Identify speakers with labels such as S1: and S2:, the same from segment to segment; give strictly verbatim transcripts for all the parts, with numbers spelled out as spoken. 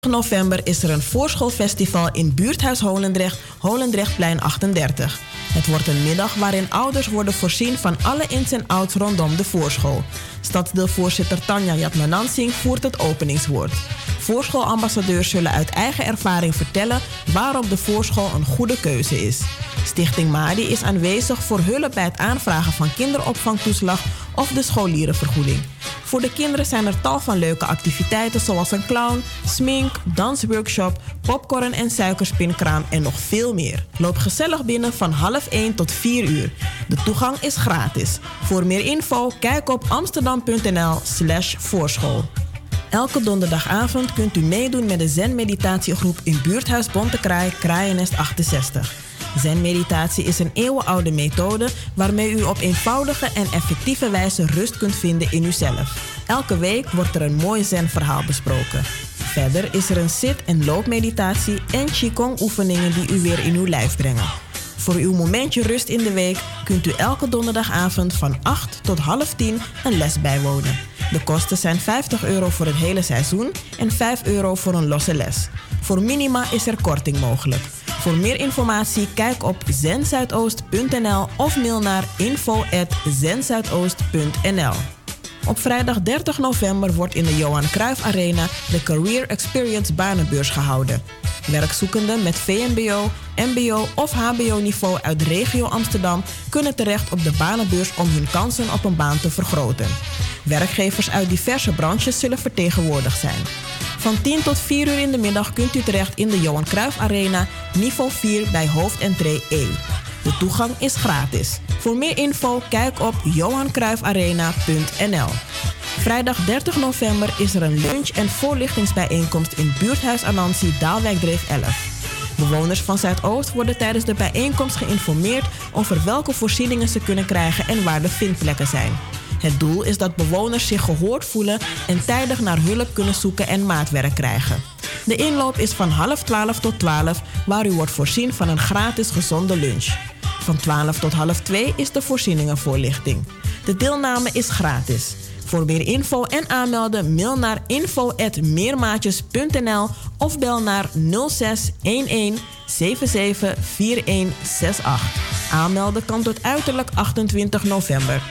S1: november is er een voorschoolfestival in buurthuis Holendrecht, Holendrechtplein achtendertig. Het wordt een middag waarin ouders worden voorzien van alle ins en outs rondom de voorschool. Stadsdeelvoorzitter Tanja Jatmanansing voert het openingswoord. Voorschoolambassadeurs zullen uit eigen ervaring vertellen waarom de voorschool een goede keuze is. Stichting Madi is aanwezig voor hulp bij het aanvragen van kinderopvangtoeslag of de scholierenvergoeding. Voor de kinderen zijn er tal van leuke activiteiten zoals een clown, smink, dansworkshop, popcorn en suikerspinkraam en nog veel meer. Loop gezellig binnen van half één tot vier uur. De toegang is gratis. Voor meer info kijk op amsterdam.nl slash voorschool. Elke donderdagavond kunt u meedoen met de Zen-meditatiegroep in buurthuis Bontekraai, Kraaiennest achtenzestig. Zen-meditatie is een eeuwenoude methode waarmee u op eenvoudige en effectieve wijze rust kunt vinden in uzelf. Elke week wordt er een mooi Zen-verhaal besproken. Verder is er een zit- en loopmeditatie en Qigong-oefeningen die u weer in uw lijf brengen. Voor uw momentje rust in de week kunt u elke donderdagavond van acht tot half tien een les bijwonen. De kosten zijn vijftig euro voor het hele seizoen en vijf euro voor een losse les. Voor minima is er korting mogelijk. Voor meer informatie kijk op zen zuidoost punt n l of mail naar info at zen zuidoost punt n l. Op vrijdag dertig november wordt in de Johan Cruijff Arena de Career Experience Banenbeurs gehouden. Werkzoekenden met V M B O, M B O of H B O-niveau uit regio Amsterdam kunnen terecht op de banenbeurs om hun kansen op een baan te vergroten. Werkgevers uit diverse branches zullen vertegenwoordigd zijn. Van tien tot vier uur in de middag kunt u terecht in de Johan Cruijff Arena, niveau vier bij hoofdentree E. De toegang is gratis. Voor meer info kijk op johan cruijff arena punt n l. Vrijdag dertig november is er een lunch- en voorlichtingsbijeenkomst in buurthuis Anansi, Daalwijkdreef elf. Bewoners van Zuidoost worden tijdens de bijeenkomst geïnformeerd over welke voorzieningen ze kunnen krijgen en waar de vindplekken zijn. Het doel is dat bewoners zich gehoord voelen en tijdig naar hulp kunnen zoeken en maatwerk krijgen. De inloop is van half twaalf tot twaalf, waar u wordt voorzien van een gratis gezonde lunch. Van twaalf tot half twee is de voorzieningenvoorlichting. De deelname is gratis. Voor meer info en aanmelden mail naar info at meermaatjes punt n l of bel naar nul zes een een zeven zeven vier een zes acht. Aanmelden kan tot uiterlijk achtentwintig november.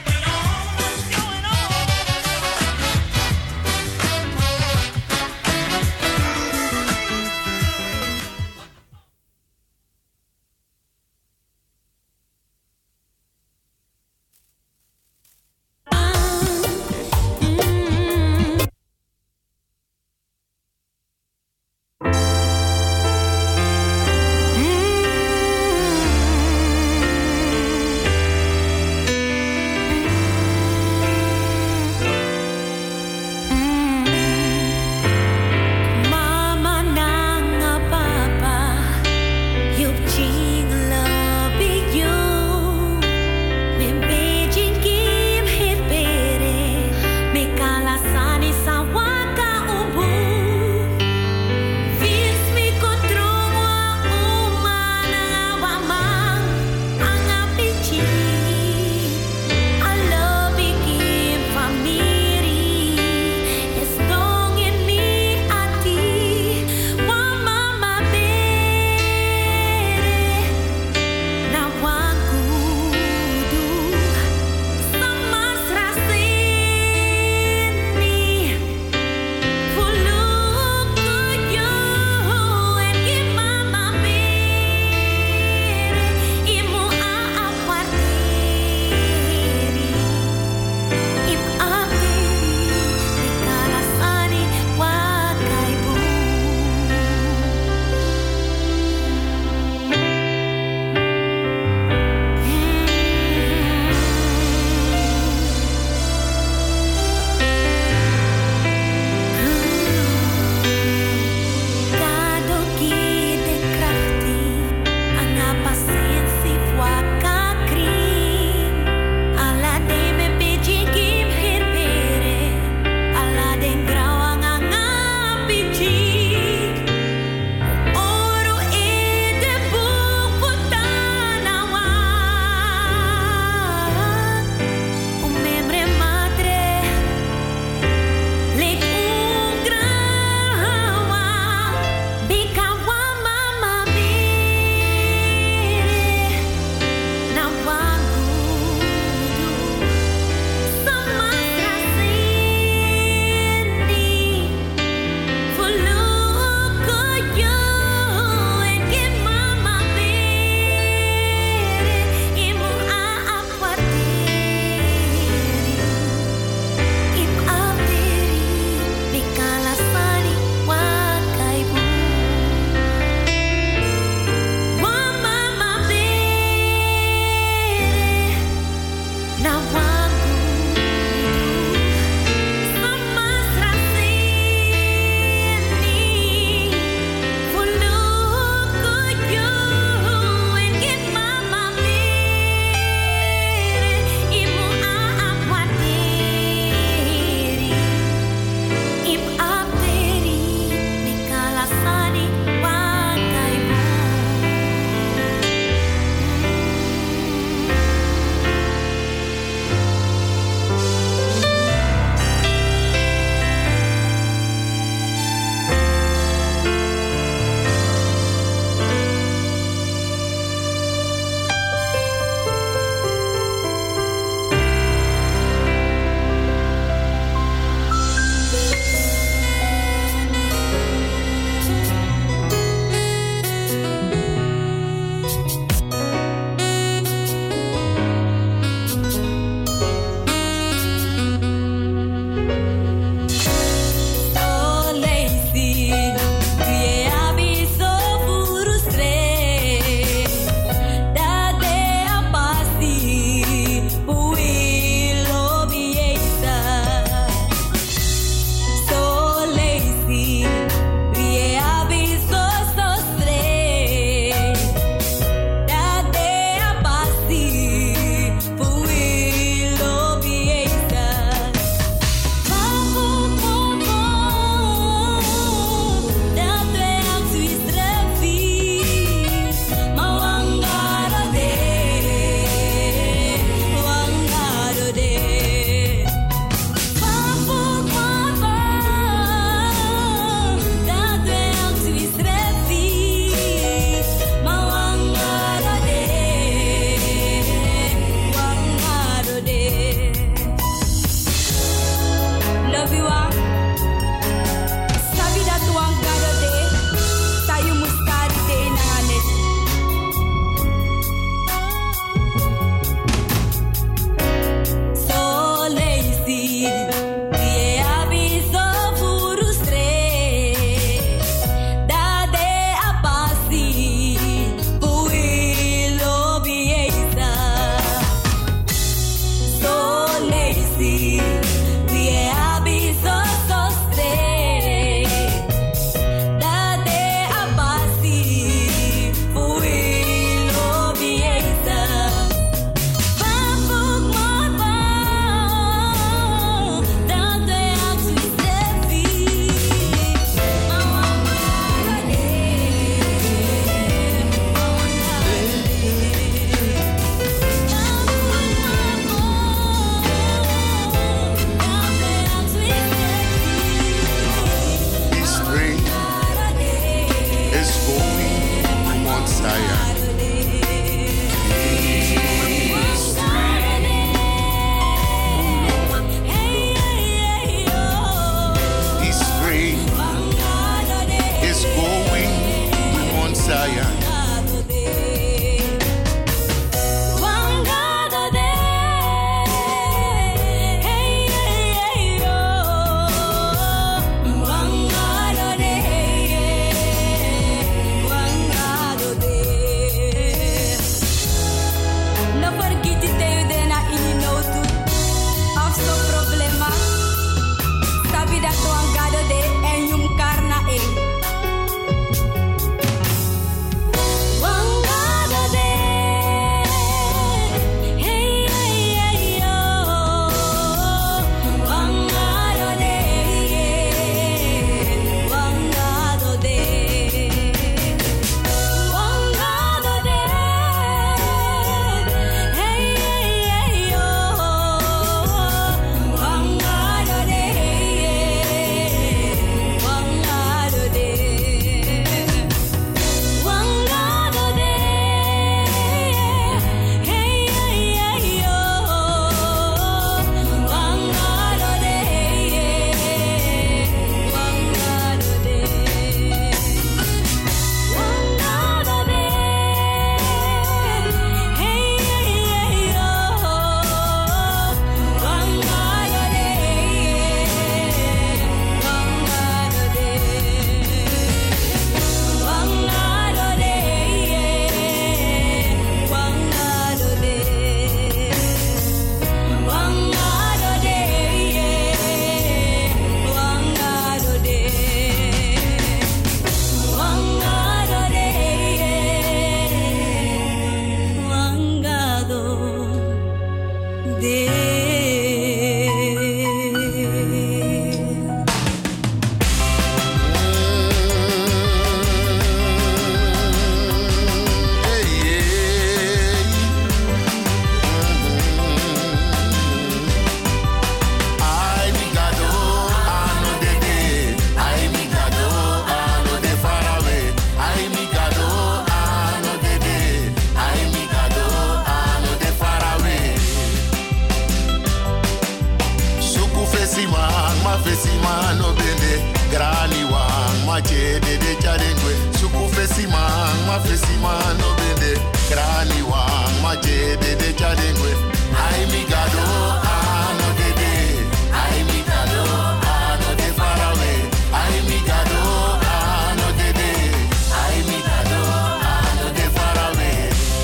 S2: de de charengwe. Suku fesi man, ma fesi man no bende. Krani wang, ma je de de charengwe. Ai mi gado, ano de de. Ai mi gado, ano de farawe. Ai mi gado, ano de de. Ai mi gado, ano de farawe.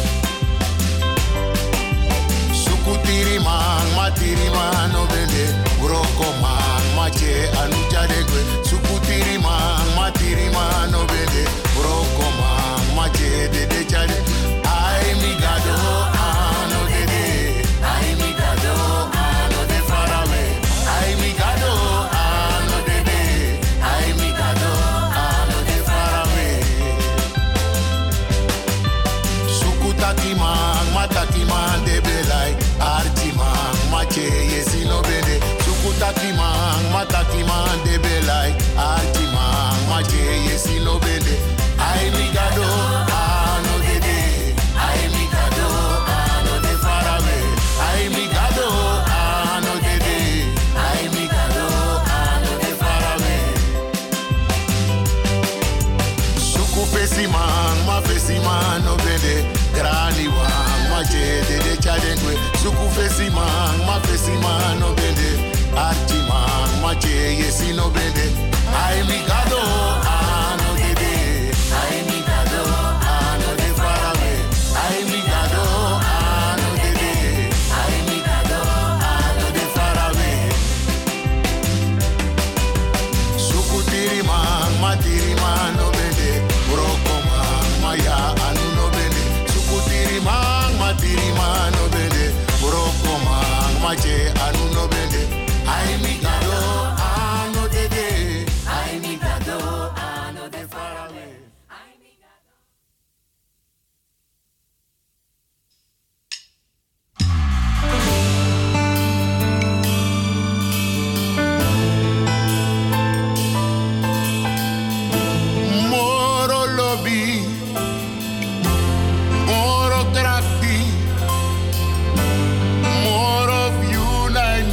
S2: Suku tiri man, ma tiri man no bende. Broko man, ma che anu charengwe. Suku tiri man, ma tiri man no bende. Broko man, ma che de de charengwe. Ai mi gado, ano de de. Ai mi gado, ano de farawe. Ai mi gado, ano de de. Ai mi gado, ano de farawe. Suku taki man, ma taki man de belai. Arti man, ma che yesi no bende. Suku taki man, ma taki man de belai. Arti man, ma che yesi no bende. Ai mi gado, ano de de. Ai mi gado, ano de farawe. Ai mi gado, ano de de. Ai mi gado, ano de farawe. Suku fesi man, ma fesi man no bende. Grani wang, ma che de de charengwe. Suku fesi man, ma fesi man no bende. Arti man, ma che yesi no bende. Ai mi gado, ano de de. Ai mi gado, ano de farawe. Ai mi gado, ano de de. Ai mi gado, ano de farawe. Suku tiri man, ma tiri man no bende. Broko man, ma ya anu no bende. Suku tiri man, ma tiri man no bende. Broko man, ma che anu no bende. Ai mi gado, ano de de. Ai mi gado, ano de farawe. Moro lobby, more of Trakti, more of you, nine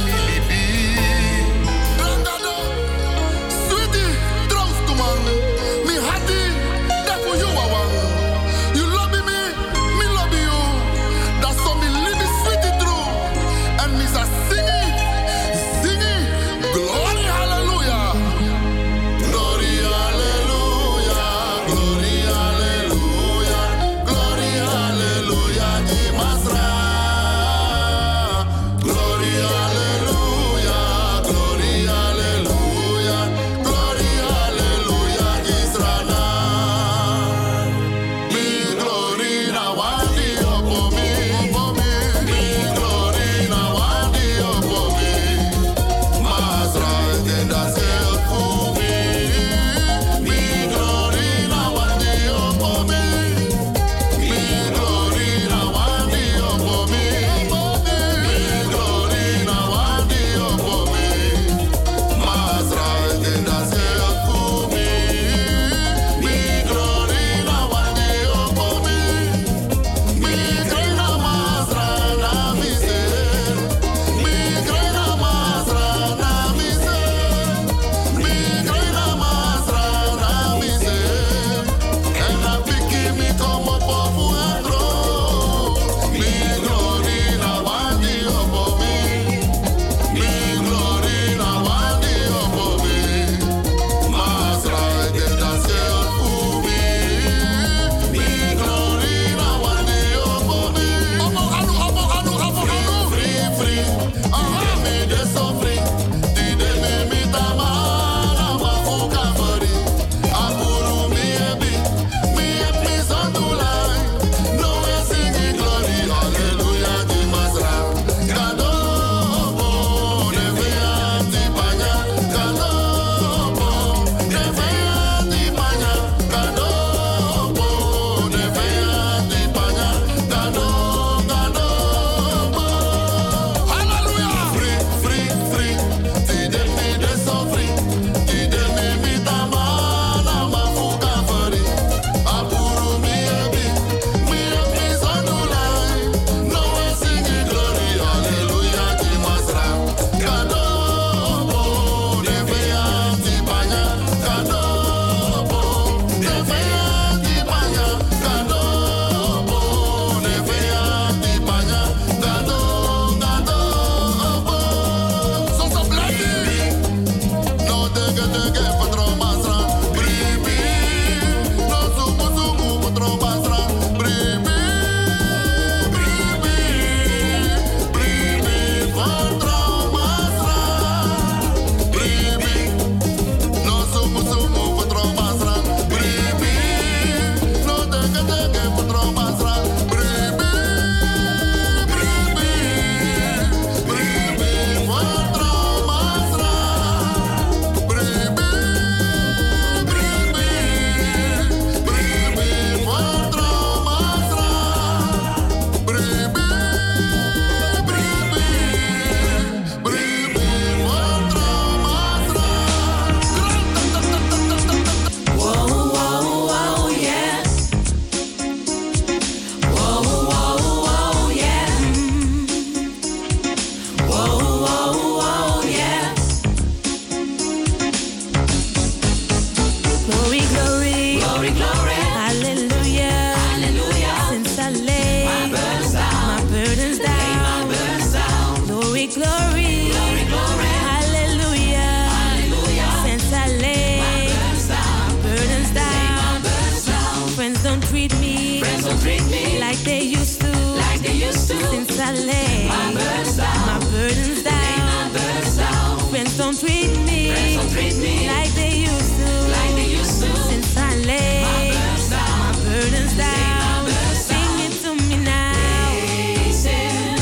S3: don't treat me
S4: like they used to.
S3: like they used to.
S4: Since I lay
S3: my burdens down,
S4: my burdens down.
S3: lay my burdens down.
S4: Friends don't treat me,
S3: Friends don't treat me
S4: like they used to.
S3: like they used to.
S4: Since I lay
S3: my burdens down,
S4: my burdens
S3: lay
S4: down.
S3: my burdens
S4: Sing
S3: down.
S4: it to me now.
S3: Praise Him,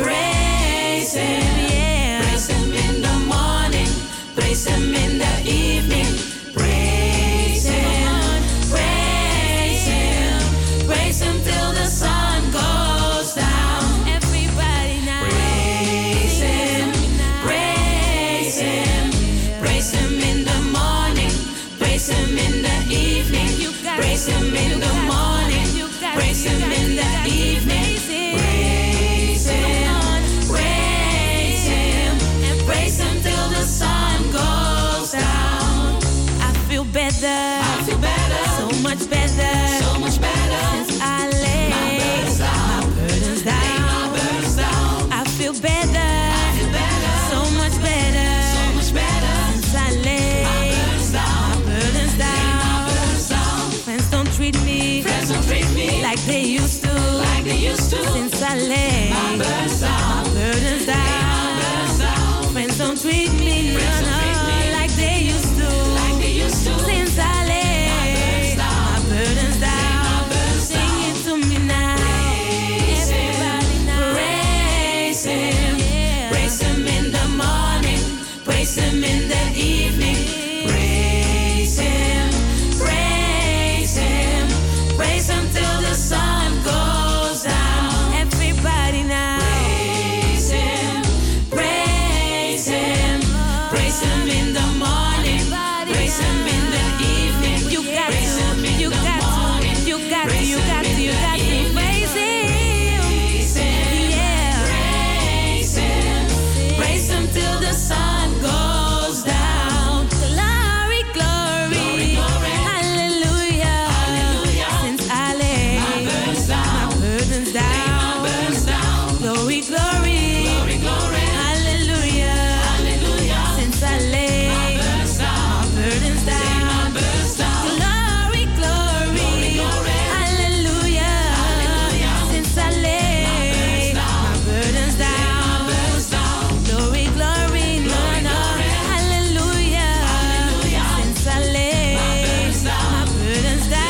S3: praise Him,
S4: Yeah.
S3: praise Him in the morning, praise Him in the evening. Praise Him, praise Him, praise Him till the sun goes down.
S4: Everybody now.
S3: Praise Him, praise Him, praise Him in the morning, praise Him in the evening.
S4: You got
S3: Praise
S4: to,
S3: Him in
S4: you
S3: the
S4: got to,
S3: morning,
S4: you got to,
S3: praise
S4: you
S3: Him
S4: got to,
S3: in
S4: you
S3: the
S4: got to
S3: evening.
S4: praise Him.
S3: Praise Him, praise Him, and praise Him till the sun goes down.
S4: I feel better.
S3: I feel better,
S4: So much better.
S3: so much better.
S4: Since I lay
S3: My burdens down,
S4: my burdens
S3: lay
S4: down.
S3: my burdens down.
S4: I feel better.
S3: I feel better,
S4: So much better.
S3: so much better.
S4: Since I lay
S3: My burdens down,
S4: my burdens
S3: lay my
S4: down.
S3: burdens down.
S4: Friends don't treat me
S3: Friends don't treat me
S4: like they used to.
S3: like they used to.
S4: Since I lay
S3: My burdens down,
S4: my burdens
S3: lay my
S4: down.
S3: burdens down.
S4: Friends don't treat me, no,
S3: Friends don't
S4: no,
S3: treat me
S4: like they used to.
S3: like they used to.
S4: Since I lay
S3: burdens down,
S4: my burdens down.
S3: burdens
S4: Sing
S3: down.
S4: it to me now.
S3: Praise Him,
S4: Everybody now.
S3: praise Him,
S4: Yeah.
S3: praise Him in the morning, praise Him in the evening. Praise Him, praise Him, praise Him till the sun goes down.
S4: Everybody now.
S3: Praise Him, praise Him, praise Him in the morning, praise Him in the evening.
S4: You got
S3: Praise Him
S4: to,
S3: in
S4: you
S3: the
S4: got
S3: morning,
S4: to, you got to,
S3: praise
S4: you
S3: Him
S4: got to,
S3: in
S4: you
S3: the
S4: got to
S3: evening.
S4: praise Him.
S3: Praise Him,
S4: Yeah.
S3: praise Him, praise Him till the sun goes down.
S4: Glory, glory,
S3: Glory, glory.
S4: hallelujah.
S3: Hallelujah.
S4: Since I lay
S3: My burdens down,
S4: my burdens
S3: lay my
S4: down.
S3: burdens down.
S4: Glory, glory,
S3: Glory, glory,
S4: hallelujah.
S3: hallelujah.
S4: Since I lay
S3: My burdens down,
S4: my burdens
S3: lay
S4: down.
S3: my burdens down.
S4: Glory, glory,
S3: Glory, glory.
S4: hallelujah.
S3: Hallelujah.
S4: Since I lay my burdens down.
S3: Burdens down.
S4: Glory, glory, no,
S3: Glory,
S4: no,
S3: glory.
S4: hallelujah.
S3: Hallelujah.
S4: Since I lay
S3: My burdens down.
S4: my burdens down.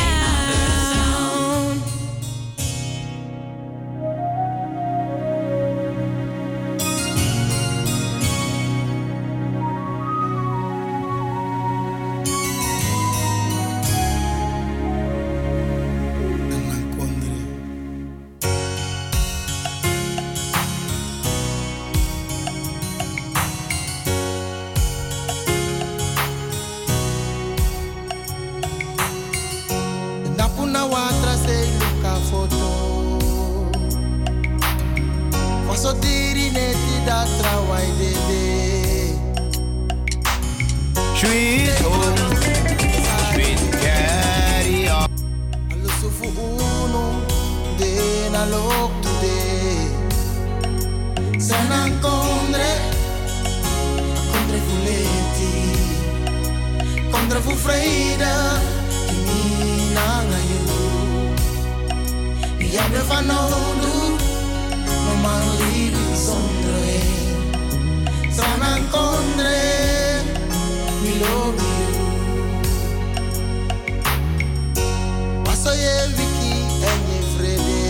S5: Napuna watra sei luka foto. Faso diri neti da trawai dede.
S2: Sweet home, sweet carry on.
S5: Alusufu uno de na lok today. Sana kondre, kondre fuleti, kondre fu freida, kimi na ngayu. Yabe fanodu, no man libi sondre. Sana kondre, we love you. Paso ye wiki en ye vrede.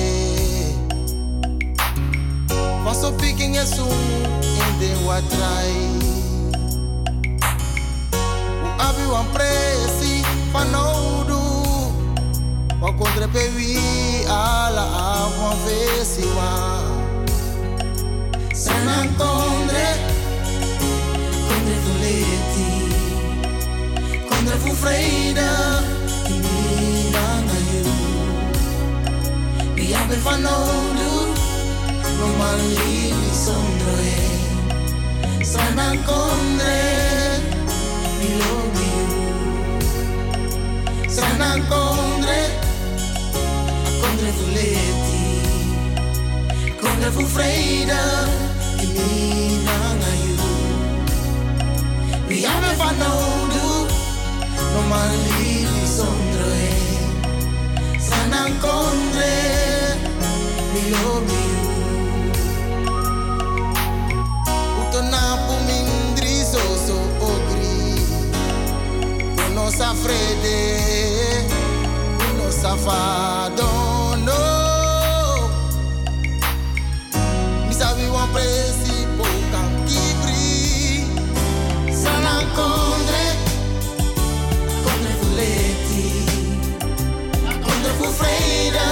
S5: Paso picking ye sumu in the watrai. U abi wan presi fanodu. Wa kontre pewi ala avon vesi wa. Sana kondre, kondre fuleti, kondre fu freida, kimi nanga you. We have been fanodu, no man libi sondre. Sana kondre, we love you. Sana kondre, kondre fuleti, kondre fu freida, kimi nanga you. We have been fanodu, no man libi sondre. Sana kondre. love you. Utonapu mindri so so ogri. Uno sa frede, uno sa fadono. Misa vi wan presi po kan kibri. Sana kondre, kondre fuleti, kondre fu freida.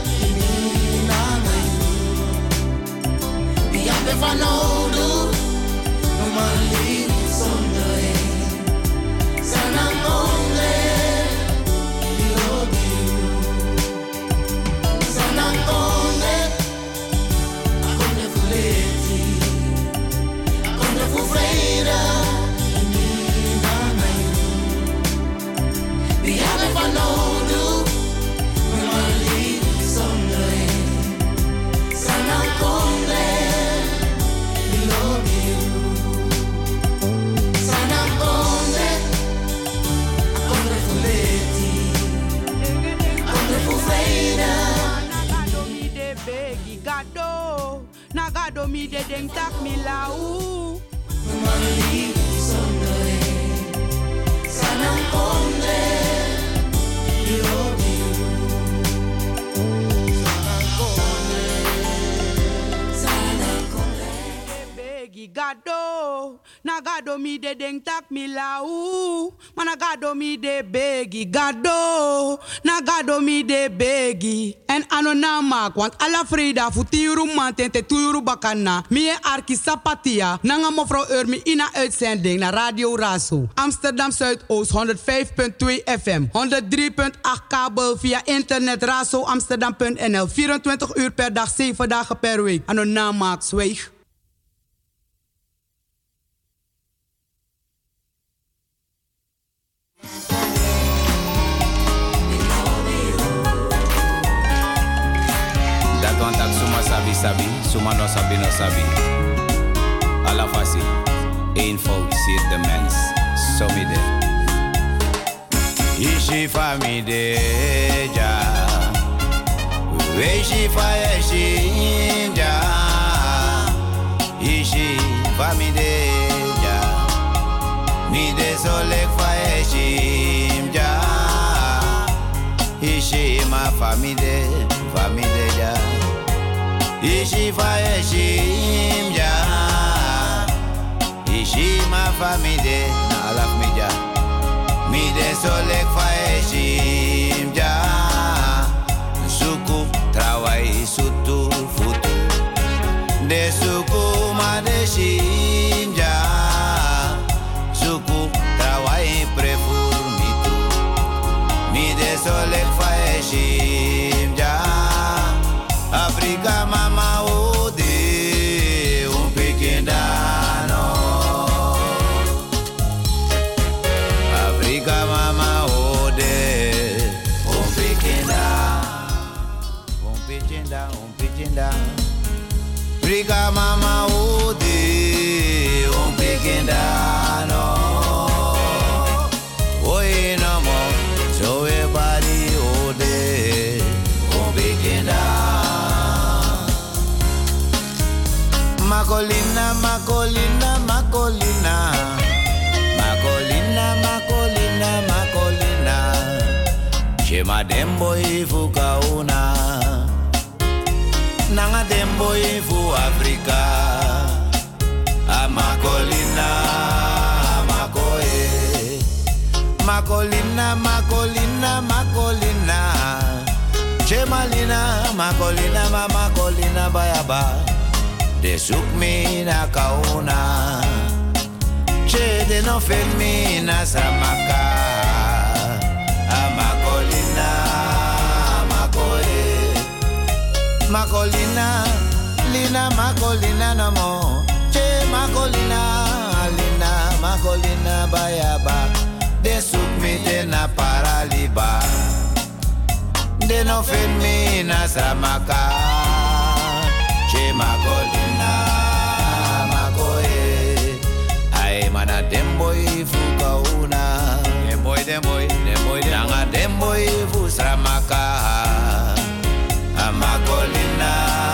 S5: If I know do, no man leave someday. Sana konde, love you. Sana konde, konde fuleti, konde fu freida. If I know do, no man leave someday. Sana konde.
S6: Nagado mi de deng tak mi lau.
S5: Mali sonde, sanang konde, love you. Sanang konde, sanang konde.
S6: Begi gado, nagado mi de deng tak mi lau. Managado mi de begi gado, nagado mi de begi. En anona mak, want alla frida futiru manten te tuuru bakana. Mie arki sapatia, nanga mevrouw Urmi ina uitzending na Radio Razo. Amsterdam Zuidoost honderd vijf punt twee F M, honderd drie punt acht kabel via internet razo amsterdam punt n l. vierentwintig uur per dag, zeven dagen per week. Anona mak, zweeg.
S7: Contact suma sabi sabi, suma no sabi no sabi. Alla fasi, één fout zit de mens, zo mi de. Ishi fa mi de ja, weshi fa yeshi ja. Ishi fa mi de ja, mi de solek fa yeshi ja. Ishi ma fa mi de, fa mi de ja. Ishi fa yeshim ja, Ishi ma famide na alaf mi ja, mi de solek fa yeshim ja. Suku trawai sutu futu, de suku ma de shim ja. Suku trawai prefur mitu, mi de solek fa yeshim ja. Africa mama ode un pequeñano. Africa mama ode un pequeña, un pequeña, un pequeña. Africa mama ode un pequeñano. Oye no mo, so everybody ode un pequeña. Macolina, Macolina, Macolina, Macolina, Macolina, Macolina. Chema dembo ifu kauna, nanga dembo ifu Afrika. A Macolina, Macoe, Macolina, Macolina, Macolina. Chema lina, Macolina, Macolina, bayaba. De zoek me na kauna, che de no fel me na samaka. Amakolina, makoe, makolina, lina makolina no mo. Che makolina, lina makolina bayaba. De zoek me de na paraliba, de no fel me na samaka. Che makolina, makoe, ay mana demboy fuka una, demboy demboy demboy nanga demboy fu sramaka, amakolina.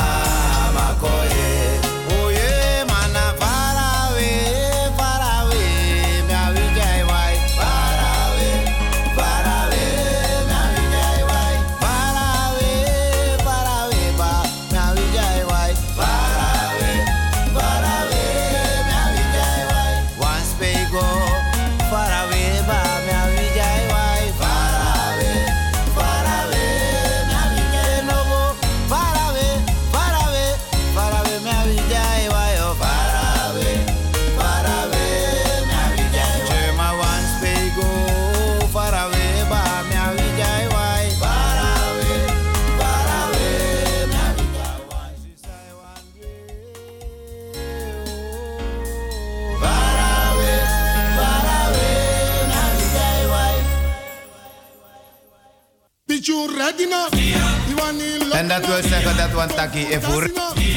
S7: En dat wil zeggen dat we een takkie ervoor.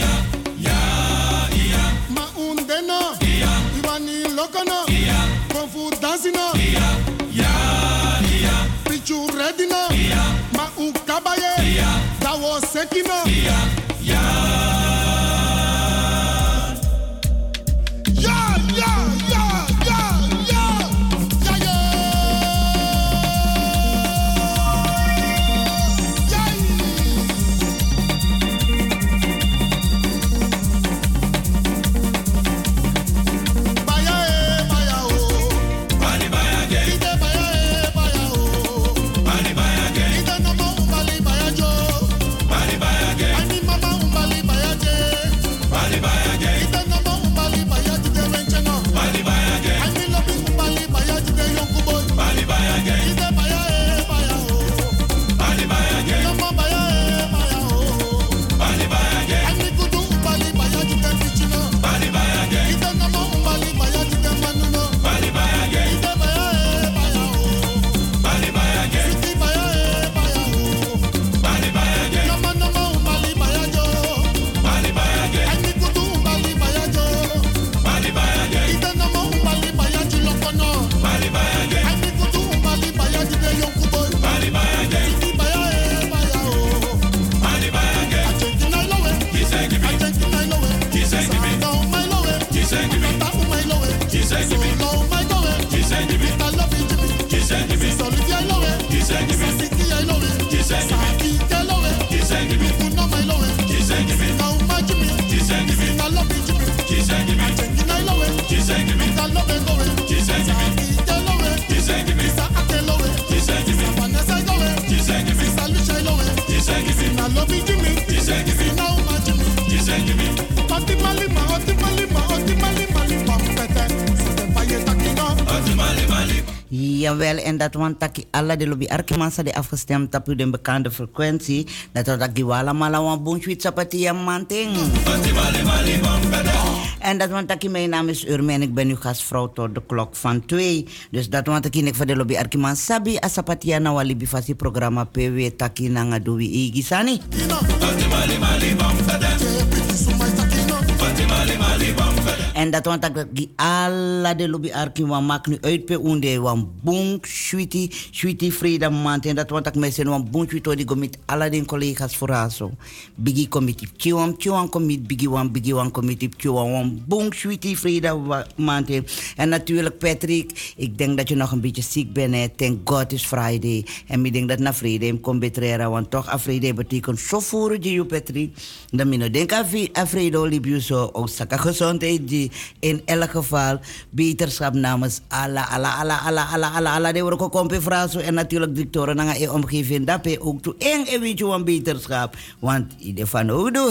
S2: Ma undeno, Iwani lokono, konfu dansino, Pichu redino, ma ukabaye, dawo sekino. Ja, ja, ja, ja, ja, ja, ja.
S8: Jawel, en dat want dat alla de lobby Arkimansa de afgestemd op de bekende frequentie. Dat dat giwala mala wan bunchwit sapatia manting. En dat want dat mijn naam is Urme en ik ben uw gastvrouw tot de klok van twee. Dus dat want ik van de lobby Arkimansa bi asapatia na wali bifasi programma P W taki na ngadowi igisani. En dat want dat alla de lobby Arkiman maakt nu uit pe unde wan bunk sweetie sweetie Frida Mant. En dat want dat mensen wan bunk sweetie die gomit alla den collega's voor aso. Bigi committee chiwam chiwam commit bigi wan bigi wan committee chiwam wan bunk sweetie Frida Mant. En natuurlijk Patrick, ik denk dat je nog een beetje ziek bent. Hè. Thank God is Friday. En ik denk dat na Friday komt betreden, want toch a Friday betekent zo voor je Patrick. Dan min denk aan Friday liep zo ook zaken gezondheid die in elk geval beterschap namens alla alla alla alla alla alla alla de worko kompe fraso en natuurlijk Victoria nanga e omgeving dape ook toe en e weet je wan beterschap want ide van odo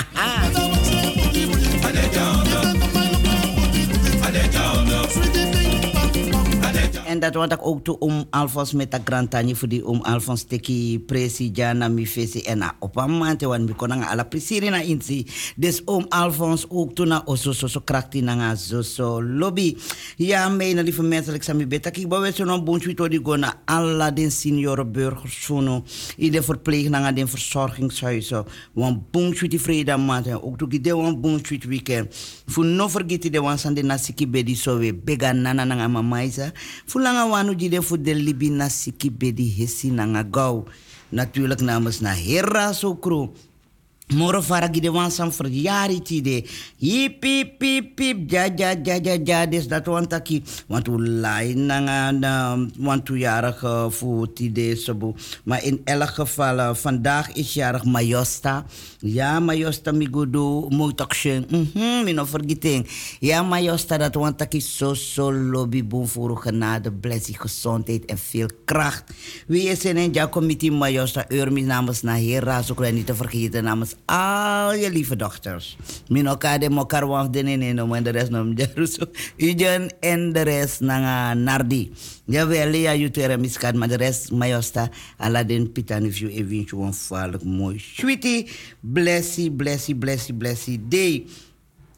S8: en dat wat ik ook toe om Alfons met de grantanje voor die om Alfons teki presi jana mi fesi en na op een maand want mi konanga ala presiri na insi dus om Alfons ook toe na oso so so krakti na zo so lobby ja mijn lieve mensen ik sami beta ki bawe so no bonchu to di gona alla den senior burgers funo ide verpleeg na den verzorgingshuizen wan bonchu di vrede maand ook toe gide wan bonchu weekend fu no forget de wan sande na siki bedi so we bega nana na mamaisa Fulanga wanu jide fu de libi na siki bedi hesi na nga gau. Natuurlijk namens na hera so kro. Moro fara gide wansam verjari tide. Hip hip hip hip ja ja ja ja ja des dat wantaki. Want u lai na nga want u jarig fu tide sobu. Maar in elk geval uh, vandaag is jarig Mayosta. Ja Mayosta migudu motokshen. Mhm mi no vergeten. Ja Mayosta dat wantaki so so lobby boom voor genade, blessing, gezondheid en veel kracht. Wie is in een ja committee Mayosta Urmi namens na hera so niet te vergeten namens al je lieve dochters. Minoka de mokarwaf de nene no en de rest no mjaruso. Ujen en de rest nanga nardi. Jawel, ja jutere miskat, maar de rest Mayosta Aladdin Pitan if you eventueel een vaarlijk mooi. Sweetie, blessie, blessie, blessie, blessie day.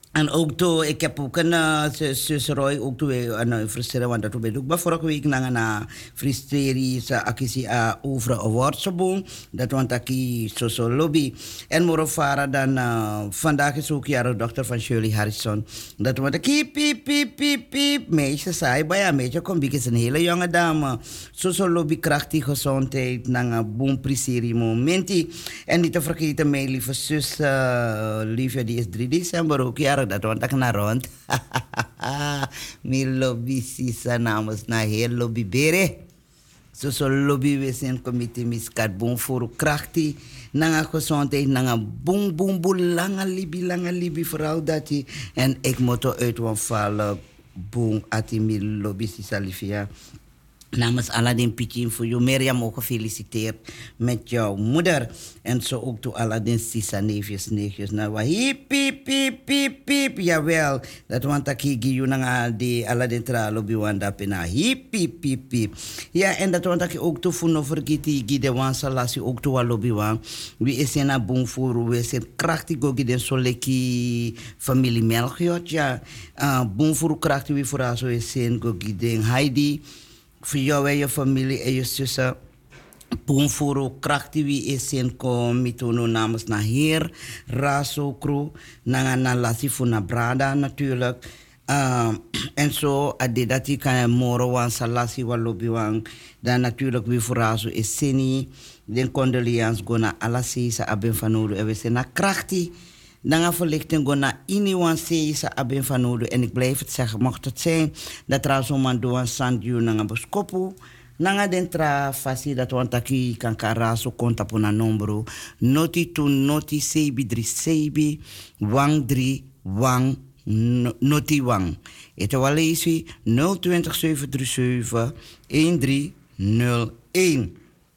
S8: En ook toen, ik heb ook een uh, zus Roy, ook toen we een frustreren, want dat we ook maar vorige week naar een frustratie, sa akisi a over awards boom, dat want aki zo zo lobby. En morofara dan uh, vandaag is ook jaren dochter van Shirley Harrison. Dat want aki piep piep piep piep, meisje saai bij een meisje kom is een hele jonge dame. Zo zo lobby krachtig gezondheid, naar een boom priseri momenti. En niet te vergeten mijn lieve zus, uh, liefje die is drie december ook jaren. Dat want ik naar rond. Mijn lobby sisa namens na heel lobby bere. Zo zo lobby we zijn comité miskat bon voor krachti. Nanga gezondheid, nanga boom boom boom lange libi lange libi vooral dat je. En ik moet uit van vallen boom ati mijn lobby sisa liefja. Namens Aladdin Pichim voor jou, Mirjam, ook gefeliciteerd met jouw moeder. En zo ook toe Aladdin Sisa, neefjes, neefjes. Nou, wat hiep, piep, piep, piep, piep. Jawel, dat want ik hier naar de Aladdin Tralo biwanda pena. Hiep, piep, piep, piep. Ja, en dat want ik ook toe voor no vergeten, gide wan salasi ook toe alobi wan. Wie is in een boom voor, we zijn krachtig ook in zo'n lekkie familie Melchiot. Ja, uh, boom voor krachtig, wie voor zo is in go gide Heidi. Voor jou en je familie en je zussen. Poenforo krachtig wie is in kom mitono namens na heer Raso Kro. Na na lasi voor na brada natuurlijk. Uh, en zo ade dat je kan moro wan salasi wa lobi wan. Dan natuurlijk wie voor Raso is seni. Den condoleance go na alasi sa aben fanodo. En we zijn na krachtig. Dan gaan verlichting go na iniwan seisa aben fanodo. En ik blijf het zeggen, mocht het zijn dat Raso man doan sandju na boskopu. Nanga dentra fasi dat want aki kan karaso konta pona nombro noti tu noti sebi dri sebi wang dri wang noti wang. Ete wale isi nul twintig zeven drie zeven een drie nul een.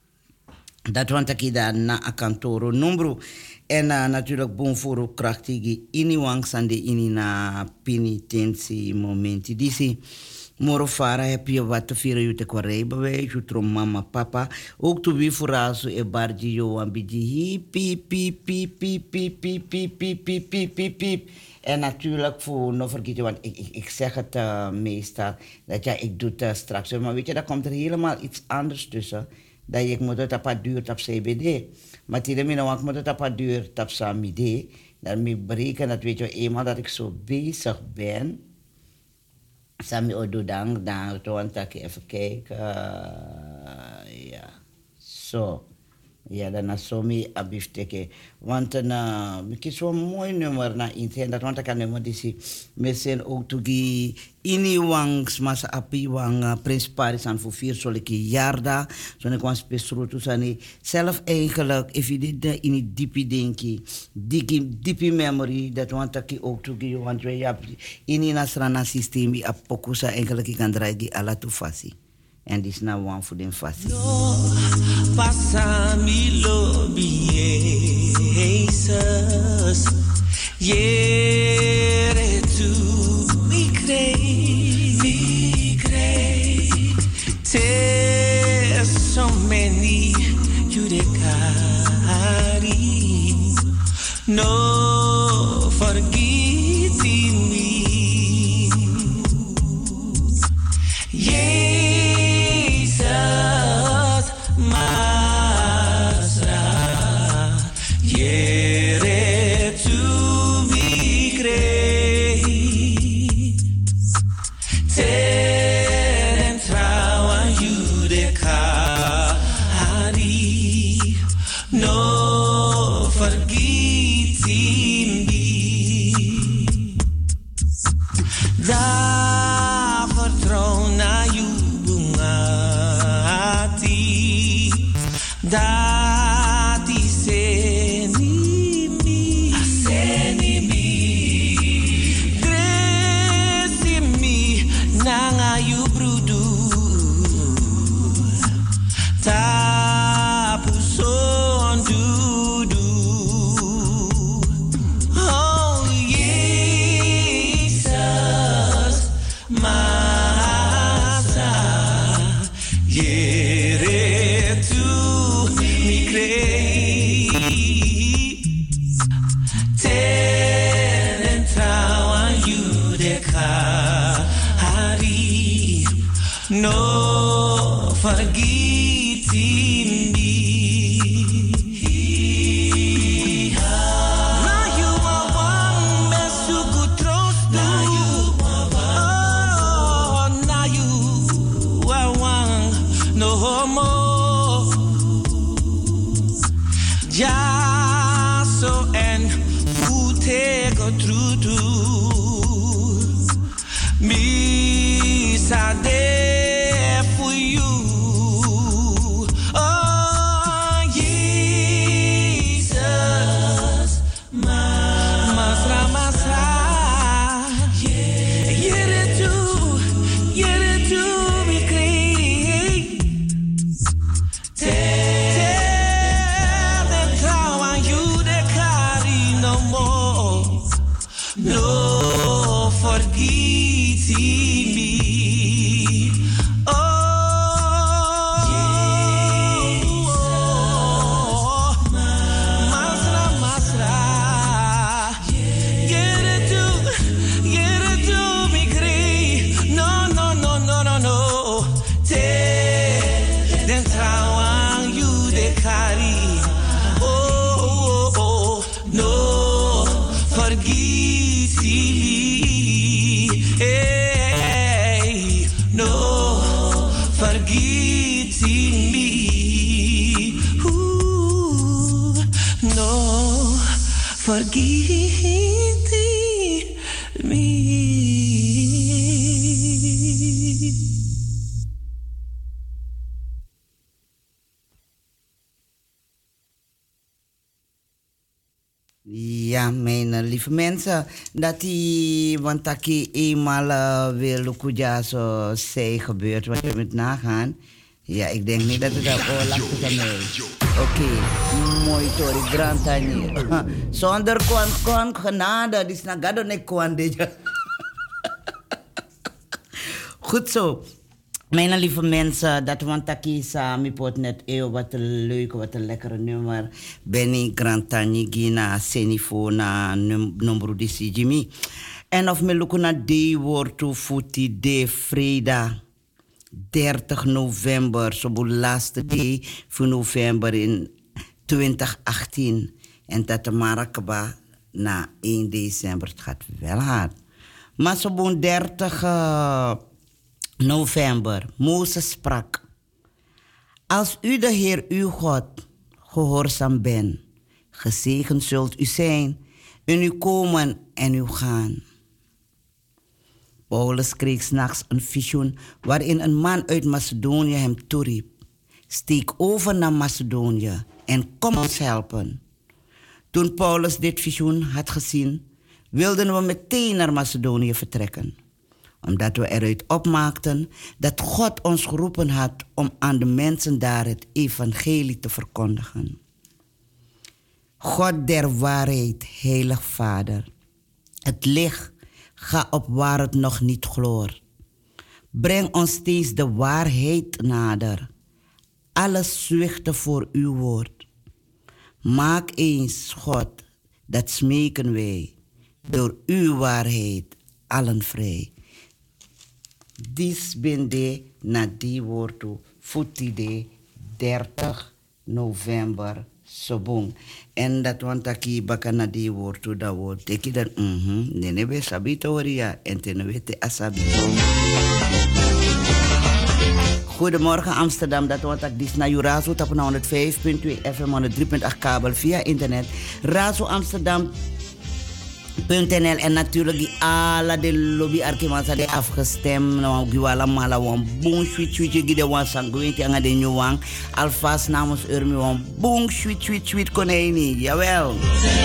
S8: Dat want aki daar na akantoro nombro. En uh, natuurlijk bonforo krachtige iniwang sande ini na penitentie momenti disi. Morofara heb je wat te vieren je te kwarei bij je trom mama papa ook te wie voorazo e barji yo ambiji hi piep piep piep piep piep piep piep piep piep piep piep piep. En natuurlijk voor nog vergeten, want ik, ik, ik zeg het uh, meestal dat ja ik doe het uh, straks, maar weet je, daar komt er helemaal iets anders tussen. Dat ik moet het apart duurt op C B D. Maar die remino ik moet het apart duurt op Samide. Dan me berekenen dat weet je eenmaal dat ik zo bezig ben. Sami odo dang dang want ik even kijken. Uh, ja, zo. Ja, dan is zo mee abifteke. Want een uh, kies zo'n mooi nummer na in dat want ik kan nummer die zie. We zijn ook toegi ini wangs masa api wang uh, Prins Paris aan voor vier solke jarda. Zo'n ik was spesroto sani zelf eigenlijk if je dit uh, in die diepi denki, diepi diepi memory dat want ik ook toegi want we ja in nasrana systeem die apokusa eigenlijk ik kan draaien ala tufasi. En dit is nou one voor den fasi.
S9: No, passa mi lobby, Jesus. Yere tu mi crei, mi crei. Te so many you de carry. No forgetting me. Yeah. Ten and forgieti me.
S8: Ja, mijn lieve mensen, dat die, want dat ik eenmaal uh, wil lukuja zo zij gebeurt, wat je moet nagaan. Ja, ik denk niet dat het dat oorlog is aan mij. Oké, mooi tori, grand tanier. Zonder kon, kon genade, die is nagado ne kon deja. Goed zo. Mijn lieve mensen, dat want ik samen pot net eeuw wat een leuk, wat een lekkere nummer. Benny Grantani Gina Senifona nummer di Jimmy. En of me lukken naar die woord toe voeti de vrijdag dertig november, zo de laatste dag van november in twintig achttien. En dat de Marakaba na één december, het gaat wel hard. Maar zo de dertig uh, november, Mozes sprak: als u de Heer uw God gehoorzaam bent, gezegend zult u zijn in uw komen en uw gaan. Paulus kreeg 's nachts een visioen waarin een man uit Macedonië hem toeriep: steek over naar Macedonië en kom ons helpen. Toen Paulus dit visioen had gezien, wilden we meteen naar Macedonië vertrekken, omdat we eruit opmaakten dat God ons geroepen had om aan de mensen daar het evangelie te verkondigen. God der waarheid, heilig Vader, het licht, ga op waar het nog niet gloort. Breng ons steeds de waarheid nader. Alles zwichten voor uw woord. Maak eens, God, dat smeken wij, door uw waarheid allen vrij. Dis ben de na die woord toe, voeti de dertig november sobong. En dat want aki baka na die woord toe, dat woord teki dan mhm, nene be sabito horia en tene wete asabito. Goedemorgen Amsterdam, dat wordt ik dis naar Jurazo op honderdvijf punt twee F M, honderdrie punt acht kabel via internet. Razo Amsterdam. .nl en natuurlijk die alle de lobby arkimansa de afgestemd nou giwala mala wan boom sweet sweet je gide wan sanguinti anga de nyuwang alvast namens urmi wan boom sweet sweet sweet koneni jawel.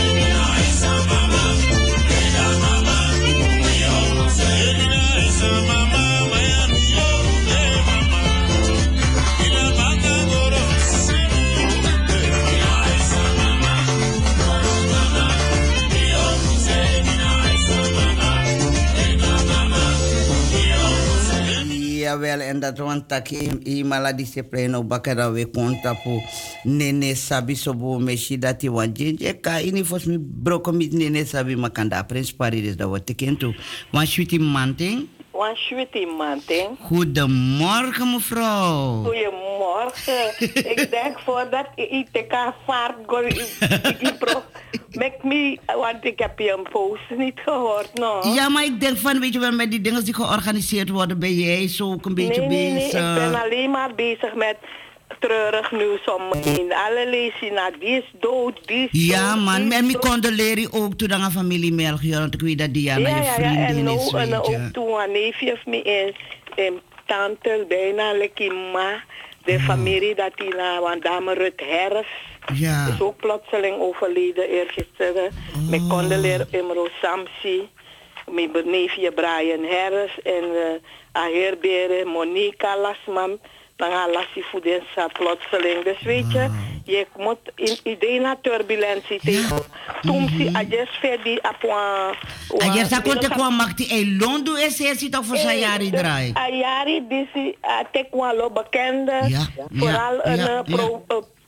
S8: Jawel, en dat want dat ik mala discipline op bakara we kontapu nene sabi sobo meshi dat die want je ka ini fos mi broko mit nene sabi makanda prins Paris dat wat tekentu want sweetie manting
S10: want sweetie manting.
S8: Goedemorgen mevrouw.
S10: Goedemorgen. Ik denk voordat ik te kan vaart go ik pro make me want ik heb je een post niet gehoord no.
S8: Ja, maar ik denk van weet je wel met die dingen die georganiseerd worden ben jij zo ook een beetje
S10: nee, nee,
S8: bezig.
S10: Nee, ik ben alleen maar bezig met treurig nieuws om me heen. Alle lezen naar die is dood, die is
S8: ja,
S10: dood,
S8: man, en
S10: dood.
S8: ik condoleer ook toen aan familie Melchior, want ik weet dat Diana
S10: ja,
S8: je vriendin
S10: ja, en
S8: is,
S10: nou,
S8: weet
S10: en
S8: je.
S10: ook toen een neefje of me en, en tante, bijna lekker ma, de
S8: oh.
S10: familie dat die naar, want dame Rut Herfs,
S8: ja.
S10: is ook plotseling overleden eergisteren. Oh. Met condoleer Imro Samsi, mijn neefje Brian Herfs en uh, Aherbere, Monica Lasman. Dan gaan lassie voor deze plotseling. Dus weet je, je moet in idee naar turbulentie tegen. Toen zie je just verder op een...
S8: Ayer sa konte kwa makti e londo ese toch voor zijn jaren draai.
S10: Ayari disi tekwa lo bekende. Vooral een pro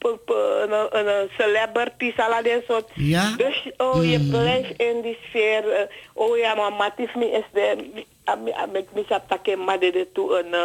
S10: een celebrity salade soort. Dus oh je blijft in die sfeer. Oh ja, maar matif me is de ik mis attacken maar dit toe een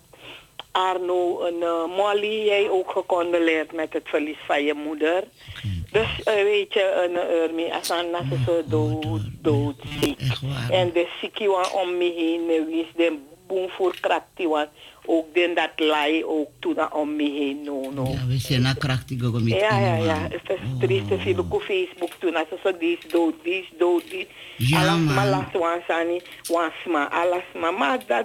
S10: Arno en uh, Molly, jij ook gecondoleerd met het verlies van je moeder. Okay. Dus uh, weet je, een Urmi, als ze zo dood, doodziek. En de ziekie om me heen, wie is de boom voor krakti, want ook den dat lai ook toen om me heen no no.
S8: Ja, we zijn na krachtig ook met
S10: ja ja ja, het is trieste veel op Facebook toen als zo die dood die dood die.
S8: Ja
S10: alles
S8: man.
S10: maar las wansani wansma alles maar maar dat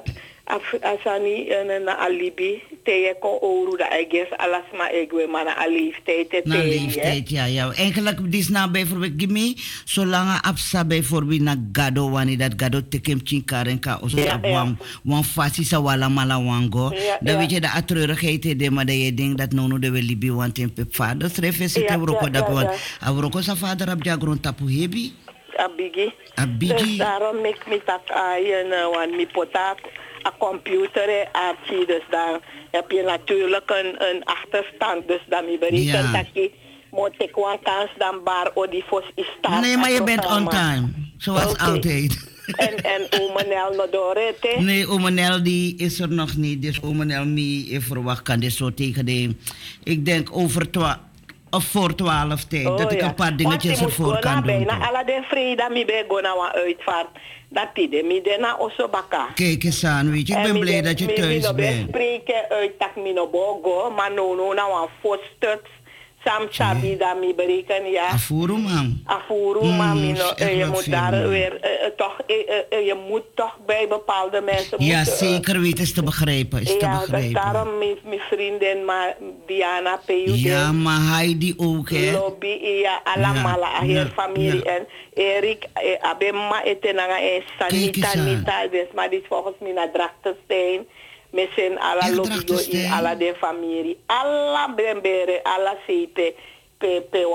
S10: asani een alibi te ko oru da I guess alles maar ik wil maar na leeftijd te
S8: na leeftijd ja ja eigenlijk dis na bijvoorbeeld gimi zolang absa bijvoorbeeld na gado wani dat gado tekem chinkaren ka oso
S10: ja, ja.
S8: wan wan fasi sa wala mala wango
S10: ja,
S8: dan
S10: ja.
S8: weet je de atreurigheid de maar dat je denkt dat nono de wel libi want in pep vader treffe se te broko dat want abroko sa vader ab jagron tapu hebi
S10: abigi
S8: abigi
S10: dus daarom make me tak ayen wan mi potak a computer archie, dus dan heb je natuurlijk een, een achterstand. Dus dan mi berekent dat je moet ik een kans dan bar o die fos is start.
S8: Nee, maar je bent on time, zoals okay. altijd.
S10: En, en Omenel nog door het,
S8: nee, Omenel die is er nog niet. Dus Omenel mi verwacht kan dit zo tegen de, ik denk over twaalf. Of voor twaalf tijd, oh, dat ik ja. een paar dingetjes ervoor kan doen.
S10: Na alle de vrede mi be go na wa uitvaart. Dat die mi de na osobaka.
S8: Kijk eens aan, weet je, ik ben blij dat je thuis bent.
S10: Mi no spreken uit tak mi no bogo, maar no no na wa fostuks. Sam sabi da mi bereken ja.
S8: Afuru man.
S10: Afuru man, mi no, je moet daar weer uh, toch, uh, uh, je moet toch bij bepaalde mensen.
S8: Ja,
S10: moeten,
S8: zeker weten, is te begrijpen, is
S10: ja,
S8: te begrijpen.
S10: Ja, daarom mijn vriendin, maar Diana P U.
S8: Ja, maar Heidi ook, hè.
S10: Lobby, ja, allemaal, ja, haar ja, familie ja. En Erik, eh, abemma etenanga en Sanita, Nita, dus maar dit volgens mij naar Drachtenstein. Met zijn alle lobby in alle de familie. Alle bremberen, alle zeeten. Pepe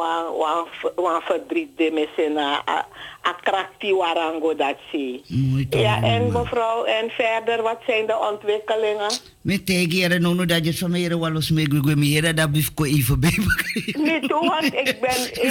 S10: wan verdriet de met zijn attractie warango dat zie. Ja, en mevrouw, en verder, wat zijn de ontwikkelingen?
S8: Met tegen nono dat je van mij wel eens mee gwemeren dat bif ko even bij me.
S10: Niet toe, want ik ben,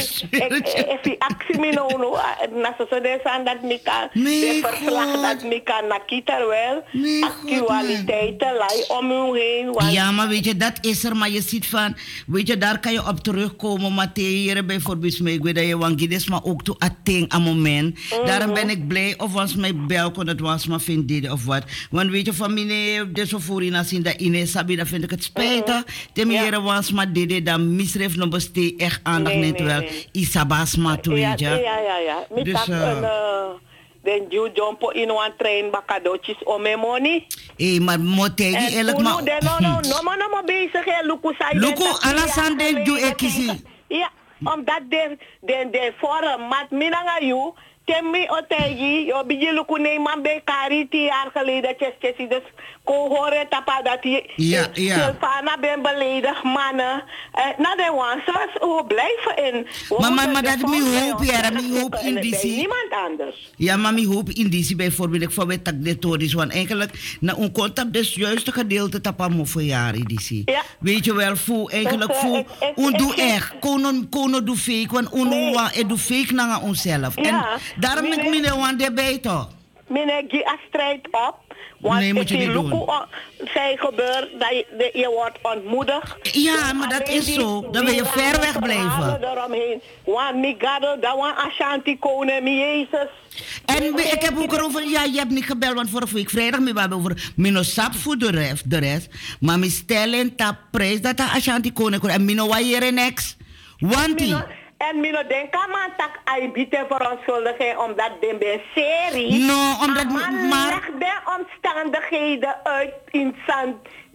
S10: ik ik actie me nono, na zo de zijn dat me kan, de verslag dat me kan nakita wel, actualiteiten lai om u heen.
S8: Ja, maar weet je, dat is er, maar je ziet van, weet je, daar kan je op terugkomen, maar tegen bijvoorbeeld mee, ik weet dat je wangides, maar ook toe atting aan moment. Daarom ben ik blij, of was mijn bel kon het was maar vinden of wat. Want weet je, familie, de zo voor in zien dat in sabi, dan vind ik het spijtig. De meer was maar dit, dan misref nog beste echt aandacht
S10: nee,
S8: net
S10: nee,
S8: wel.
S10: nee.
S8: Isabas maar toe,
S10: ja,
S8: weet je.
S10: Ja, ja, ja. Met dus, dat uh, een, uh, den you jump in een trein bakadootjes om mijn money.
S8: Hé, maar moet tegen eerlijk maar.
S10: No, no, no, no, maar no, maar bezig, hè, Luku zei.
S8: Luku, alasan den doe ik kiezen.
S10: Ja, omdat de, de, de forum, mat minanga you, Temi otegi, yo biji luku nee man be kari ti jaar geleden tjeskesi, dus ko horen tapa dat je
S8: ja, ja.
S10: Silvana ben beledig mannen. Uh, na de wansers, hoe blijven in.
S8: Maar maar maar dat mi hoop ja, mi hoop in die zie.
S10: Niemand anders.
S8: Ja, maar mi hoop in die zie bijvoorbeeld ik voor met tak de tories, want eigenlijk na un contact dus juiste gedeelte tapa mo voor jaren die zie.
S10: Ja.
S8: Weet je wel, voel eigenlijk voel, un doe echt, kono kono doe fake, want un wa e doe fake na onszelf. En daarom ik me ne want de beter.
S10: Meneer G a strijd op. Want
S8: nee, moet je niet doen.
S10: Zij gebeurt dat je, je wordt ontmoedigd.
S8: Ja, maar dat is zo. Dan wil je ver weg blijven.
S10: Daaromheen. Want mi gado, dat wan Ashanti konen, mi Jezus.
S8: En ik heb ook erover, ja, je hebt niet gebeld, want vorige week vrijdag we hebben over minosap voor de rest, de rest. Maar mi stellen tap prijs dat de Ashanti konen kon. En mino waaieren niks. Want die.
S10: En mino denka man tak ai bite verontschuldiging omdat den ben serie.
S8: No, omdat
S10: man
S8: maar
S10: leg de omstandigheden uit in zand.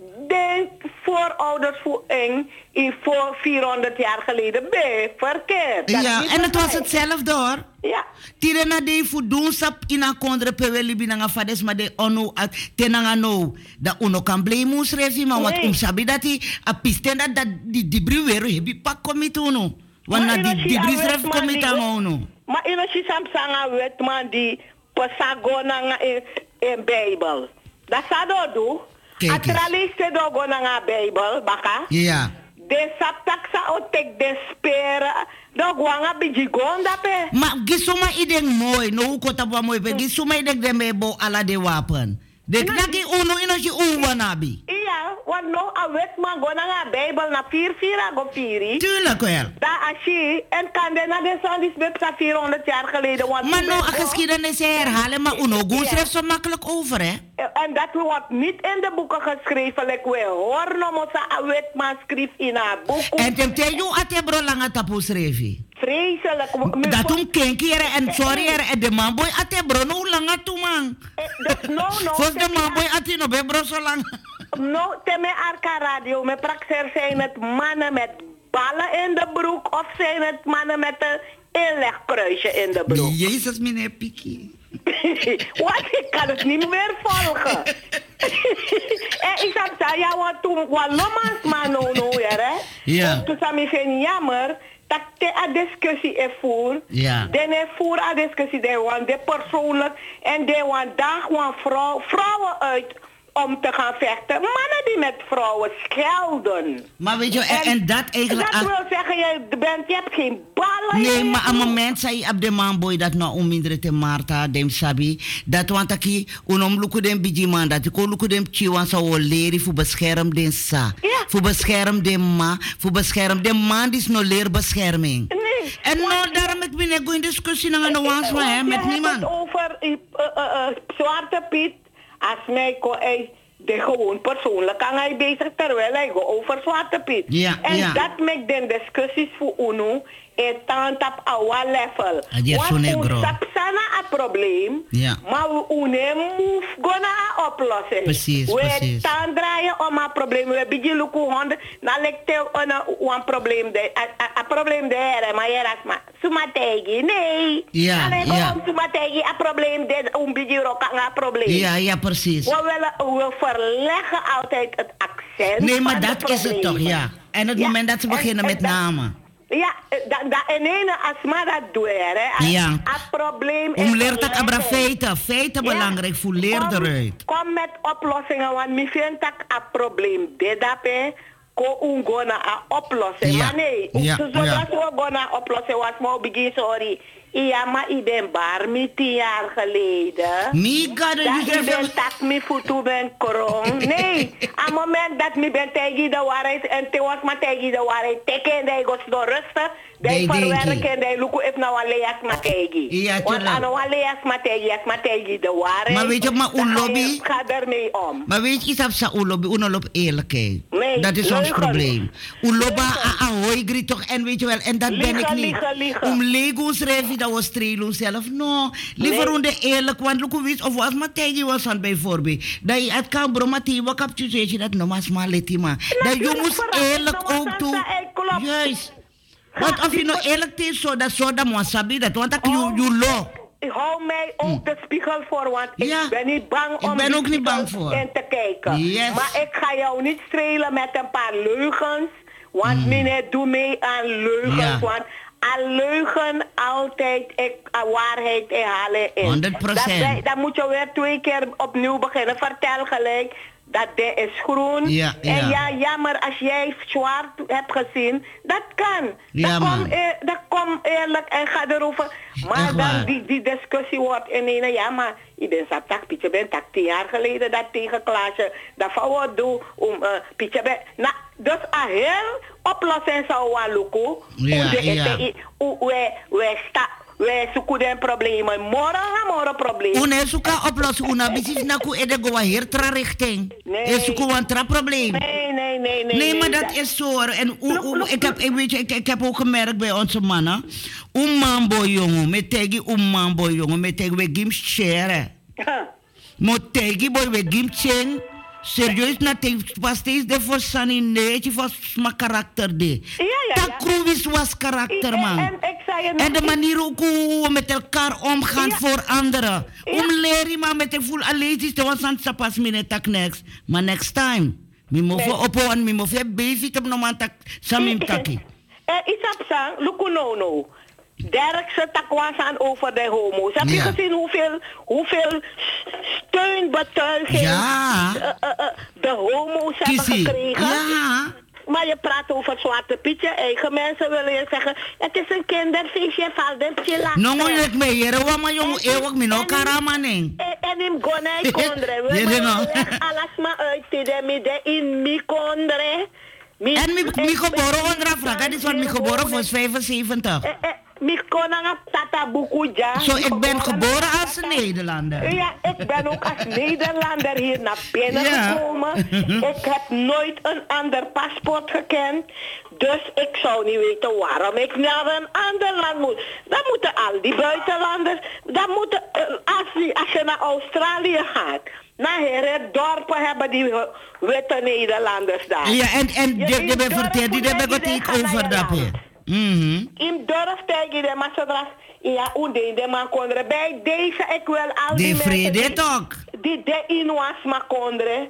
S10: De voorouders voor eng in voor vierhonderd jaar geleden ben verkeerd. Dat
S8: ja, en het was hetzelfde hoor.
S10: Ja.
S8: Tire na de voldoen sap in een kondre peweli binanga fades maar de ono at tenanga no. Da uno kan blame ons refi maar wat um sabi dat die a pisten dat dat die dibri weer hebi pak komit uno. Want na die dibri ref komit aan uno.
S10: Maar ino si samsanga wet man die pasago na in Bijbel. Dat sa do do. Atraliste do go na Bijbel baka.
S8: Ja.
S10: De saptaksa o tek de spera. Do guanga biji gonda pe.
S8: Maar gisuma ideng mooi, no kota ba mooi pe. Gisuma ideng de mebo ala de wapen. De naki uno ino si uwa nabi.
S10: Iya, want no, a wet man go naar de Bijbel na vier vier go vier.
S8: Tuurlijk wel.
S10: Daar als je, en kan de na de zon is met vierhonderd jaar geleden. Want
S8: maar no, een geschiedenis herhalen, maar Uno Goes schrijft zo makkelijk over, hè?
S10: En dat wordt niet in de boeken geschreven, like we horen om een wet man schreef in haar boek.
S8: En ten tijde atebro lange tapu schreef.
S10: Vreselijk.
S8: Dat toen kenkeren en sorry en de man boy atebro no lange toe man.
S10: No, no.
S8: Volgens de man boy atino bebro zo lang.
S10: No, teme arka radio, met praxer zijn het mannen met ballen in de broek of zijn het mannen met een inlegkruisje in de broek?
S8: Jezus, meneer Piki.
S10: Wat? Ik kan het niet meer volgen. En ik zei, ja, want toen was nogmaals maar no, no, hè?
S8: Ja.
S10: Toen zei ik van jammer dat de a discussie is voer.
S8: Ja.
S10: Dan is voer a discussie, de want de persoonlijk en de want daar gewoon vrouw, vrouwen uit om te gaan vechten. Mannen die met vrouwen schelden.
S8: Maar weet je, en, en, en dat eigenlijk...
S10: Dat wil zeggen, je, bent, je hebt geen ballen.
S8: Nee, maar aan het moment zei je op de man boy dat nou ominderen te Marta, dem sabi, dat want aki, unom luku dem biji man, dat ik luku dem chiwan zou leren voor bescherm den sa.
S10: Ja.
S8: Voor bescherm den ma, voor bescherm den man die is no leer bescherming.
S10: Nee.
S8: En nou, daarom ik ben ik in discussie naar de waans van hem, met niemand.
S10: Je hebt het over uh, uh, uh, Zwarte Piet. Als mij kon hij de gewoon persoonlijk kan hij bezig terwijl hij go over Zwarte Piet.
S8: Ja,
S10: en
S8: ja.
S10: dat maakt de discussies voor UNO en tant op our level.
S8: Want
S10: we stap sana een probleem,
S8: ja.
S10: maar we UNO move gonna een oplossing.
S8: Precies,
S10: we
S8: precies.
S10: We tan draaien om een probleem. We beginnen lukken honden, dan lijkt het een probleem de, een probleem de maar je raakt maar sumategi, nee.
S8: Ja,
S10: dan
S8: ja.
S10: Om sumategi een probleem de, om beginnen ook een probleem.
S8: Ja, ja, precies.
S10: We willen, we verleggen altijd het accent.
S8: Nee, maar
S10: van
S8: dat
S10: de
S8: is het toch, ja. En het
S10: ja.
S8: moment dat ze beginnen
S10: en,
S8: met
S10: en
S8: namen.
S10: Ja, dat da, en ene asma dat doe hè. Als,
S8: ja.
S10: Als probleem
S8: Om leert dat abra feiten. Feiten ja. belangrijk voor leer eruit.
S10: Kom met oplossingen, want mi vind dat een probleem. Dit dat hè. Ko ungo na een oplossing.
S8: Ja.
S10: Maar nee,
S8: ja.
S10: zodat
S8: ja.
S10: we go na oplossing was maar begin sorry. Ja, maar ik ben bar me tien jaar geleden.
S8: Mi gaat
S10: dat ik ben tak me voet ben krong. Nee, aan het moment dat ik ben tegen de waarheid en te was maar tegen de waarheid. Teken dat ik was door rustig. Dat ik verwerken dat ik look even naar wat lees maar tegen.
S8: Ja,
S10: want aan wat lees maar tegen, is maar tegen de waarheid.
S8: Maar weet je, maar een lobby.
S10: Ga ermee om.
S8: Maar weet je, iets op zijn lobby, een lobby eerlijkheid.
S10: Nee,
S8: dat is ons probleem. Een lobby aan hoigri toch en weet je wel, en dat
S10: liegen,
S8: ben ik niet.
S10: Liegen, liegen.
S8: Om Legos schrijven dat was strelen zelf. No, liever nee. onder eerlijk, want look hoe of was maar tegen was aan bijvoorbeeld. Dat je het kan bromati, wat heb je gezegd dat no mas maar leti maar. Dat je moet eerlijk ook doen. Juist. Want of je nou eerlijk is, zo dat zo dat moet sabi dat, want dat je je lo.
S10: Ik hou mij ook hm. de spiegel voor, want
S8: ja.
S10: ik ben niet bang
S8: ik
S10: om
S8: ben ook niet bang voor.
S10: in te kijken.
S8: Yes.
S10: Maar ik ga jou niet strelen met een paar leugens, want mm. meneer doe mee aan leugens, ja. want aan leugen altijd ik, aan waarheid herhalen in.
S8: honderd procent.
S10: Dan moet je weer twee keer opnieuw beginnen. Vertel gelijk. Dat de is groen.
S8: Ja, ja.
S10: En ja, jammer als jij zwart hebt gezien. Dat kan.
S8: Ja,
S10: dat komt eer, kom eerlijk en ga erover. Maar dan die, die discussie wordt in een... Ja, maar je bent zo'n tak, Pietje bent tak tien jaar geleden dat tegen Klaasje. Dat van wat doen om uh, Pietje bent... Nou, dus een heel oplossing zou wel lukken.
S8: Ja, ja.
S10: We staan... Wij zoeken een probleem. Morgen gaan morgen probleem.
S8: Una zoeken oplossen. Una bisis na ku ede go hier tra richting.
S10: Nee.
S8: Je zoeken een tra probleem.
S10: Nee, nee, nee, nee.
S8: Nee, maar dat is zo. En u, u, ik, heb, ik, weet je, ik, ik heb ook gemerkt bij onze mannen. Een manboy jongen. Met tegen een manboy jongen. Met tegen we gim share. Met tegen boy we gim cheng. Serieus na tegen pas steeds de voor sani neetje voor mijn karakter de.
S10: Ja, ja,
S8: dat Kruis was karakter man.
S10: En, en, en,
S8: en de manier ook hoe we met elkaar omgaan ja. voor anderen. Ja. Om leren maar met een voel alleen is te was aan het pas mine tak next. Maar next time. Mi mofe nee. op en mi mofe basic op normaal tak samim taki.
S10: Eh iets op sang, luku no no. Derkse takwas aan over de homo's. Heb je ja. gezien hoeveel, hoeveel steunbetuigingen
S8: ja.
S10: uh, uh, uh, de homo's hebben
S8: Kiesie.
S10: gekregen?
S8: Ja.
S10: maar je praat over Zwarte Pietje. Eigen mensen willen je zeggen, het is een kinderfeestje, valt een chilla.
S8: No, no, ik me hier, wat maar jongen, eeuwig me no karamaning.
S10: En hem gonai kondre. We leggen alles maar uit, de in mi kondre.
S8: En mi geboren onder Afrika, dit wordt mi geboren voor vijfenzeventig.
S10: Mi konanga tata bukuja.
S8: Zo, ik ben geboren als Nederlander.
S10: Ja, ik ben ook als Nederlander hier naar binnen ja. gekomen. Ik heb nooit een ander paspoort gekend. Dus ik zou niet weten waarom ik naar een ander land moet. Dan moeten al die buitenlanders, dan moeten, als, die, als je naar Australië gaat, naar hele dorpen hebben die witte Nederlanders daar.
S8: Ja, en, en je, je, je bent verteld, die heb ik over dat hier. Mhm.
S10: In durf tegen de maar zodra ja unde de man kondre bij deze ik wil al
S8: die vrede toch
S10: die de inwas ma kondre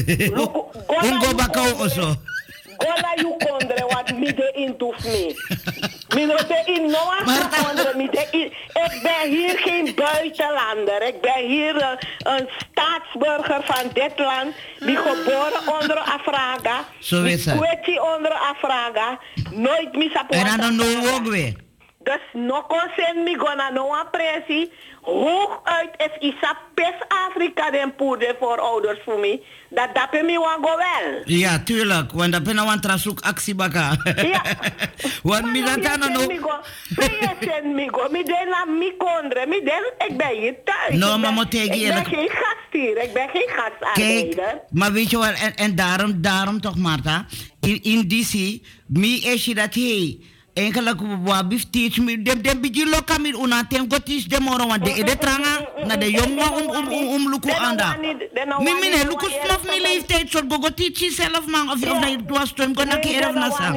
S8: ungo bakau oso
S10: gola you kondre wat mi de in toef me mi no de in no was kondre mi de in ik ben hier geen buitenlander ik ben hier een, een staatsburger van dit land die geboren onder Afraga
S8: zo is het
S10: kwetje onder Afraga nooit misapo
S8: en dan no ook weer
S10: dus no consent mi gonna no appreci hooguit is isa pes Afrika den poeder voor ouders voor mij dat dat mi wan go wel
S8: ja tuurlijk want dat ben een trasuk actie baka
S10: ja
S8: want mi dan kan no
S10: mi go mi go mi den la mi kondre mi den ik ben hier thuis
S8: no maar moet tegen
S10: ik ben geen gast hier ik ben geen gastarbeider
S8: kijk maar weet je wel en, en daarom daarom toch Marta in in D C mi is je dat hey eigenlijk wat bif teach me dem dem bigi loka mi una tem go teach dem oro want de de tranga na de jongen om om om om luku anda mi mi ne luku snaf mi leeftijd zo go teach zelf man of of na was toen kon ik er na sa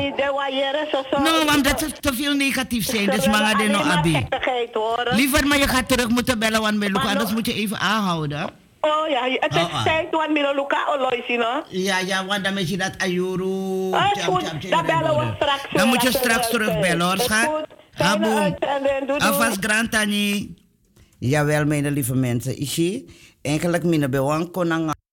S8: no want dat is te veel negatief zijn dus maar de no abi liever maar je gaat terug moeten bellen want met luku anders moet je even aanhouden.
S10: Oh ja, het is oh, tijd want we luka oloisi no.
S8: Ja ja, want dan moet je dat ayuru.
S10: Ah, goed, dan bellen we straks.
S8: Dan moet je straks terugbellen hoor, schat. Habo. Afas grantani. Jawel, mijn lieve mensen. Ishi, eigenlijk mijn bewang konang.